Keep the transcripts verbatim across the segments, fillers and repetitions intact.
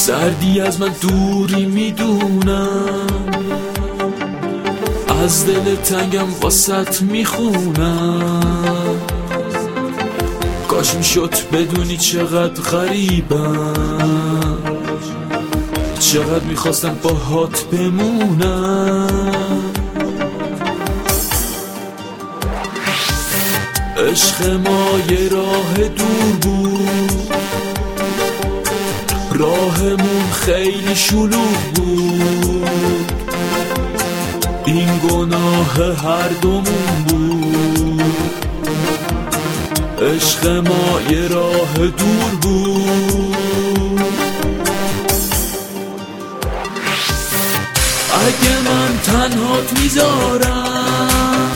سردی از من دوری میدونم، از دل تنگم واسط میخونم. کاش میشد بدونی چقدر غریبم، چقدر میخواستم با هات بمونم. عشق ما یه راه دور بود، راهمون خیلی شلوغ بود. این گناه هر دومون بود. عشق ما یه راه دور بود. اگه من تنهات میذارم،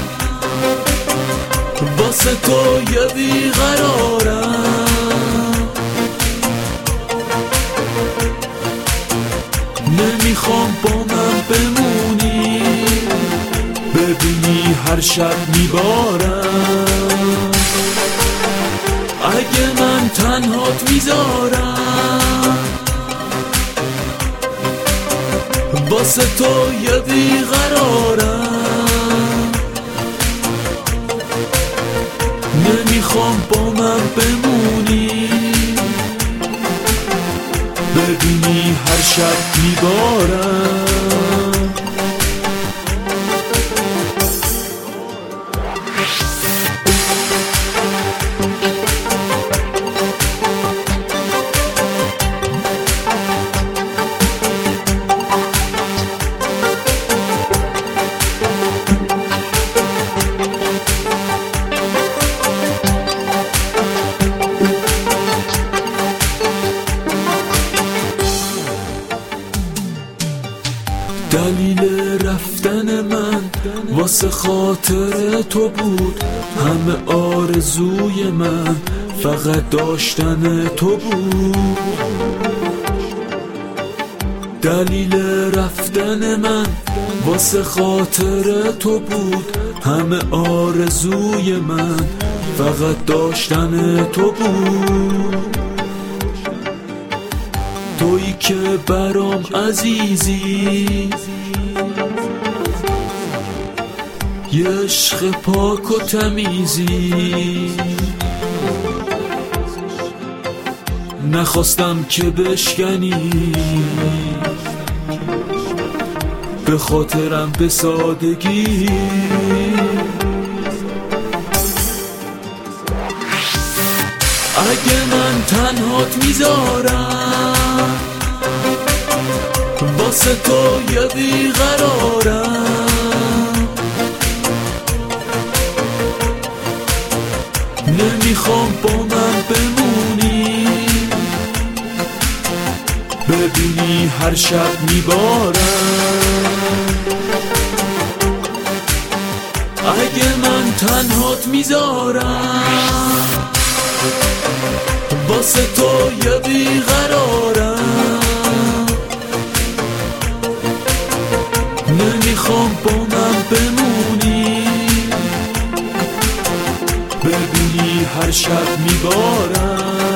واسه تو یه بیقرارم. نمیخوام با من بمونی، ببینی هر شب میبارم. اگه من تنهات میذارم، واسه تو یه بیقرارم. نمیخوام با من بمونی، ببینی هر شب میبارم. دلیل رفتن من واسه خاطر تو بود، همه آرزوی من فقط داشتن تو بود. دلیل رفتن من واسه خاطر تو بود، همه آرزوی من فقط داشتن تو بود. تویی که برام عزیزی، یه عشق پاک و تمیزی. نخواستم که بشکنی، به خاطرم به سادگی. اگه من تنهات میذارم، واسه تو یه بیقرارم. نمیخوام با من بمونی، ببینی هر شب میبارم. اگه من تنهات میذارم، واسه تو یه بیقرارم. نمیخوام با من بمونی، ببینی هر شب میبارم.